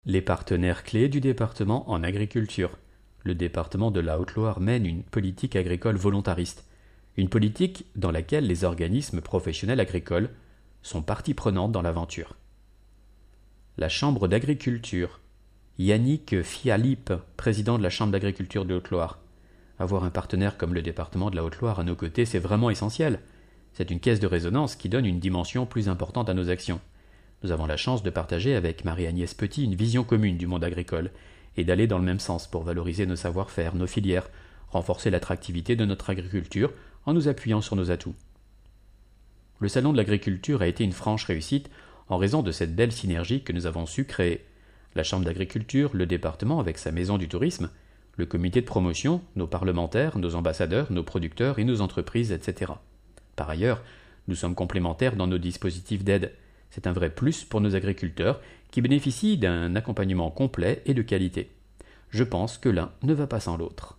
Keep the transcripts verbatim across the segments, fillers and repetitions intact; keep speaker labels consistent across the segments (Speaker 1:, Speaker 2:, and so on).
Speaker 1: Les partenaires clés du département en agriculture. Le département de la Haute-Loire mène une politique agricole volontariste, une politique dans laquelle les organismes professionnels agricoles sont partie prenante dans l'aventure. La Chambre d'agriculture. Yannick Fialip, président de la Chambre d'agriculture de Haute-Loire. Avoir un partenaire comme le département de la Haute-Loire à nos côtés, c'est vraiment essentiel. C'est une caisse de résonance qui donne une dimension plus importante à nos actions. Nous avons la chance de partager avec Marie-Agnès Petit une vision commune du monde agricole et d'aller dans le même sens pour valoriser nos savoir-faire, nos filières, renforcer l'attractivité de notre agriculture en nous appuyant sur nos atouts. Le salon de l'agriculture a été une franche réussite en raison de cette belle synergie que nous avons su créer. La Chambre d'agriculture, le département avec sa maison du tourisme, le comité de promotion, nos parlementaires, nos ambassadeurs, nos producteurs et nos entreprises, et cetera. Par ailleurs, nous sommes complémentaires dans nos dispositifs d'aide. C'est un vrai plus pour nos agriculteurs qui bénéficient d'un accompagnement complet et de qualité. Je pense que l'un ne va pas sans l'autre.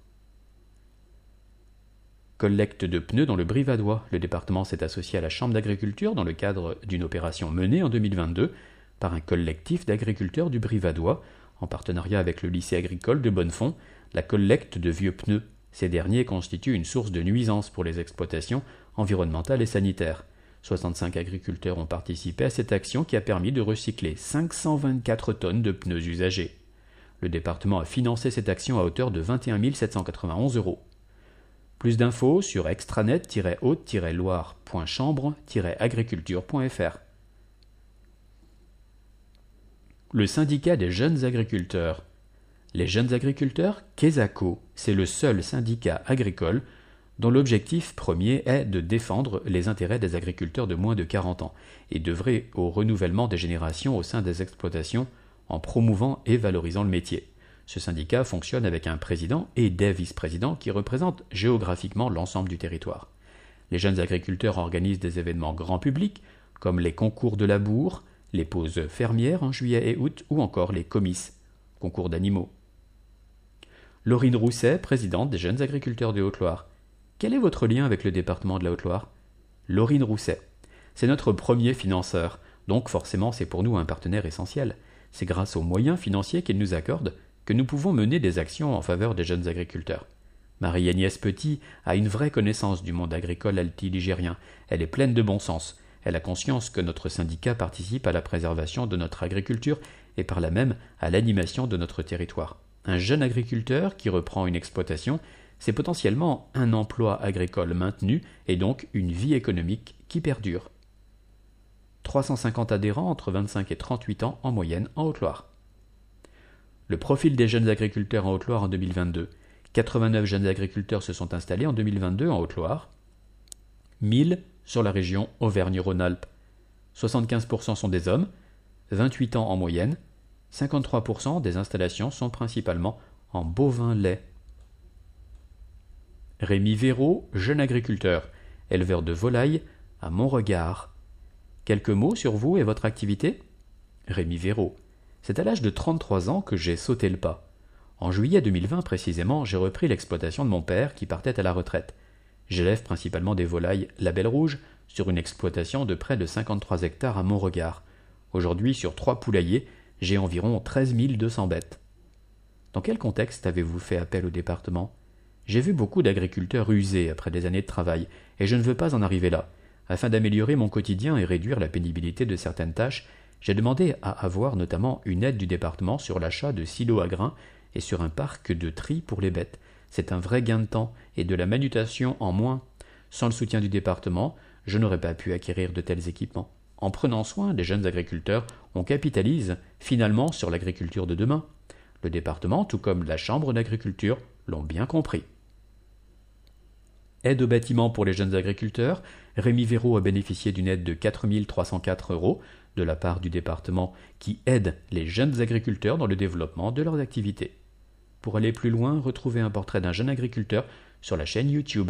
Speaker 1: Collecte de pneus dans le Brivadois. Le département s'est associé à la Chambre d'agriculture dans le cadre d'une opération menée en deux mille vingt-deux par un collectif d'agriculteurs du Brivadois, en partenariat avec le lycée agricole de Bonnefond, la collecte de vieux pneus. Ces derniers constituent une source de nuisances pour les exploitations environnementales et sanitaires. soixante-cinq agriculteurs ont participé à cette action qui a permis de recycler cinq cent vingt-quatre tonnes de pneus usagés. Le département a financé cette action à hauteur de vingt et un mille sept cent quatre-vingt-onze euros. Plus d'infos sur extranet tiret haute tiret loire point chambre tiret agriculture point f r. Le syndicat des jeunes agriculteurs. Les jeunes agriculteurs, Quesaco, c'est le seul syndicat agricole dont l'objectif premier est de défendre les intérêts des agriculteurs de moins de quarante ans et d'œuvrer au renouvellement des générations au sein des exploitations en promouvant et valorisant le métier. Ce syndicat fonctionne avec un président et des vice-présidents qui représentent géographiquement l'ensemble du territoire. Les jeunes agriculteurs organisent des événements grand public comme les concours de labour, les pauses fermières en juillet et août ou encore les comices, concours d'animaux. Laurine Rousset, présidente des jeunes agriculteurs de Haute-Loire. Quel est votre lien avec le département de la Haute-Loire ? Laurine Rousset. C'est notre premier financeur, donc forcément c'est pour nous un partenaire essentiel. C'est grâce aux moyens financiers qu'il nous accorde que nous pouvons mener des actions en faveur des jeunes agriculteurs. Marie-Agnès Petit a une vraie connaissance du monde agricole altiligérien. Elle est pleine de bon sens. Elle a conscience que notre syndicat participe à la préservation de notre agriculture et par là même à l'animation de notre territoire. Un jeune agriculteur qui reprend une exploitation, c'est potentiellement un emploi agricole maintenu et donc une vie économique qui perdure. trois cent cinquante adhérents entre vingt-cinq et trente-huit ans en moyenne en Haute-Loire. Le profil des jeunes agriculteurs en Haute-Loire en deux mille vingt-deux. quatre-vingt-neuf jeunes agriculteurs se sont installés en deux mille vingt-deux en Haute-Loire, mille sur la région Auvergne-Rhône-Alpes. soixante-quinze pour cent sont des hommes, vingt-huit ans en moyenne, cinquante-trois pour cent des installations sont principalement en bovin-lait. Rémi Véraud, jeune agriculteur, éleveur de volailles à Montregard. Quelques mots sur vous et votre activité ? Rémi Véraud. C'est à l'âge de trente-trois ans que j'ai sauté le pas. En juillet deux mille vingt précisément, j'ai repris l'exploitation de mon père qui partait à la retraite. J'élève principalement des volailles label rouge sur une exploitation de près de cinquante-trois hectares à Montregard. Aujourd'hui, sur trois poulaillers, j'ai environ treize mille deux cents bêtes. Dans quel contexte avez-vous fait appel au département ? J'ai vu beaucoup d'agriculteurs usés après des années de travail, et je ne veux pas en arriver là. Afin d'améliorer mon quotidien et réduire la pénibilité de certaines tâches, j'ai demandé à avoir notamment une aide du département sur l'achat de silos à grains et sur un parc de tri pour les bêtes. C'est un vrai gain de temps et de la manutention en moins. Sans le soutien du département, je n'aurais pas pu acquérir de tels équipements. En prenant soin des jeunes agriculteurs, on capitalise finalement sur l'agriculture de demain. Le département, tout comme la Chambre d'agriculture, l'ont bien compris. Aide au bâtiment pour les jeunes agriculteurs. Rémi Véraud a bénéficié d'une aide de quatre mille trois cent quatre euros de la part du département qui aide les jeunes agriculteurs dans le développement de leurs activités. Pour aller plus loin, retrouvez un portrait d'un jeune agriculteur sur la chaîne YouTube.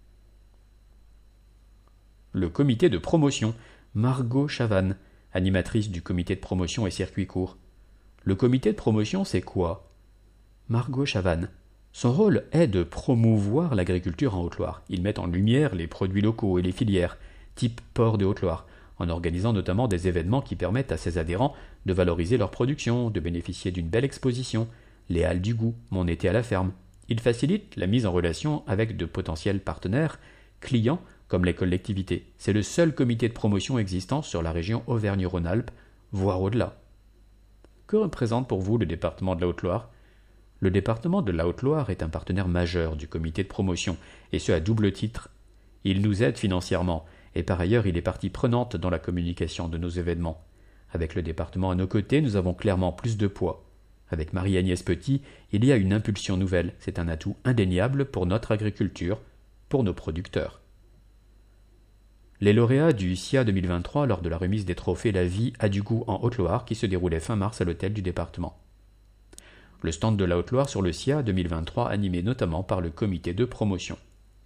Speaker 1: Le comité de promotion. Margot Chavannes, animatrice du comité de promotion et circuit court. Le comité de promotion, c'est quoi ? Margot Chavannes. Son rôle est de promouvoir l'agriculture en Haute-Loire. Il met en lumière les produits locaux et les filières, type porc de Haute-Loire, en organisant notamment des événements qui permettent à ses adhérents de valoriser leur production, de bénéficier d'une belle exposition, les Halles du Goût, Mon été à la ferme. Il facilite la mise en relation avec de potentiels partenaires, clients, comme les collectivités. C'est le seul comité de promotion existant sur la région Auvergne-Rhône-Alpes, voire au-delà. Que représente pour vous le département de la Haute-Loire ? Le département de la Haute-Loire est un partenaire majeur du comité de promotion, et ce à double titre. Il nous aide financièrement, et par ailleurs il est partie prenante dans la communication de nos événements. Avec le département à nos côtés, nous avons clairement plus de poids. Avec Marie-Agnès Petit, il y a une impulsion nouvelle. C'est un atout indéniable pour notre agriculture, pour nos producteurs. Les lauréats du S I A deux mille vingt-trois lors de la remise des trophées La Vie a du goût en Haute-Loire qui se déroulait fin mars à l'hôtel du département. Le stand de la Haute-Loire sur le S I A deux mille vingt-trois animé notamment par le comité de promotion.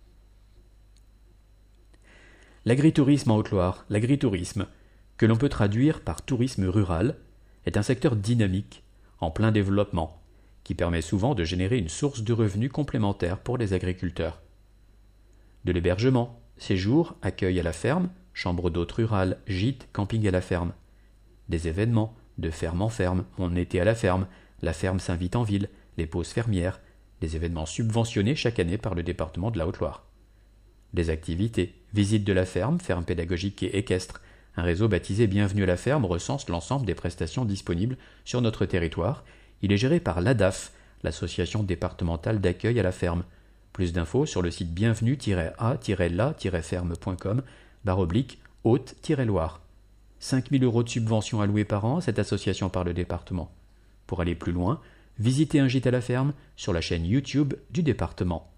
Speaker 1: L'agritourisme en Haute-Loire, l'agritourisme, que l'on peut traduire par tourisme rural, est un secteur dynamique, en plein développement, qui permet souvent de générer une source de revenus complémentaire pour les agriculteurs. De l'hébergement, séjour, accueil à la ferme, chambre d'hôtes rurales, gîtes, camping à la ferme. Des événements, de ferme en ferme, Mon été à la ferme, la ferme s'invite en ville, les pauses fermières, des événements subventionnés chaque année par le département de la Haute-Loire. Des activités, visite de la ferme, ferme pédagogique et équestre. Un réseau baptisé Bienvenue à la ferme recense l'ensemble des prestations disponibles sur notre territoire. Il est géré par l'A D A F, l'association départementale d'accueil à la ferme. Plus d'infos sur le site bienvenue a la ferme point com barre oblique Haute-Loire. cinq mille euros de subventions allouées par an à cette association par le département. Pour aller plus loin, visitez un gîte à la ferme sur la chaîne YouTube du département.